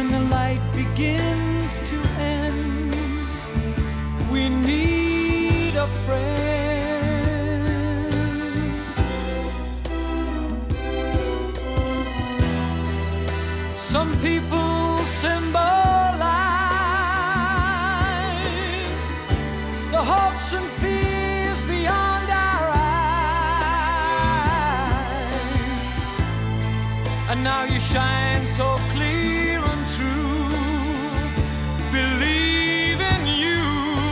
when the light begins to end, we need a friend. Some people symbolize the hopes and fears beyond our eyes, and now you shine so clear and true. Believe in you.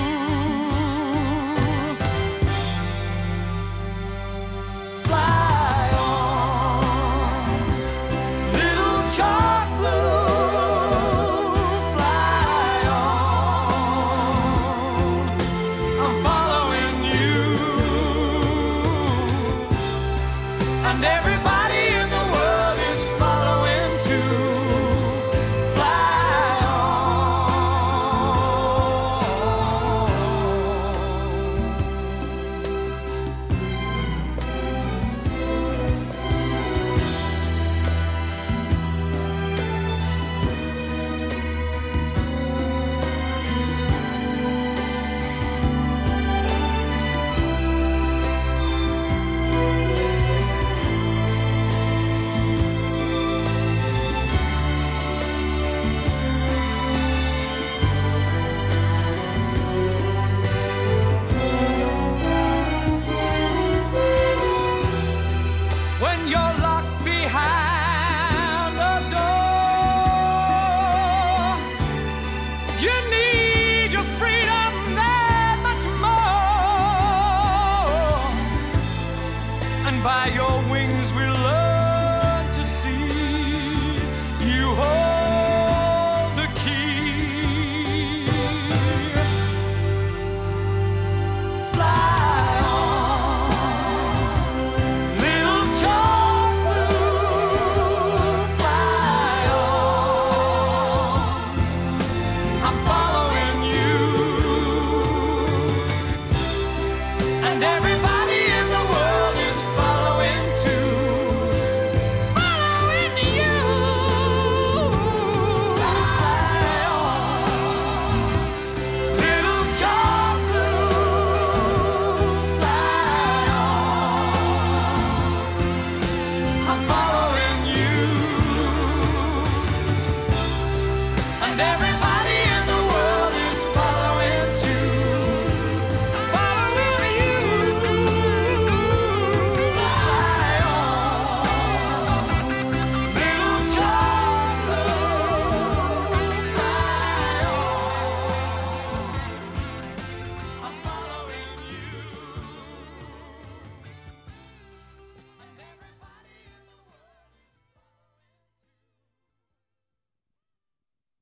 Fly on, little chalk blue. Fly on, I'm following you. And everybody in the world is following too. Fly when you're locked behind a door, you need your freedom that much more. And by your wings we learn to see you hold the key. Fly on, little chalk blue. Fly on, I'm following you. And everybody in the world is following too. Following you. Fly on, little chalk blue. Fly on, I'm following you.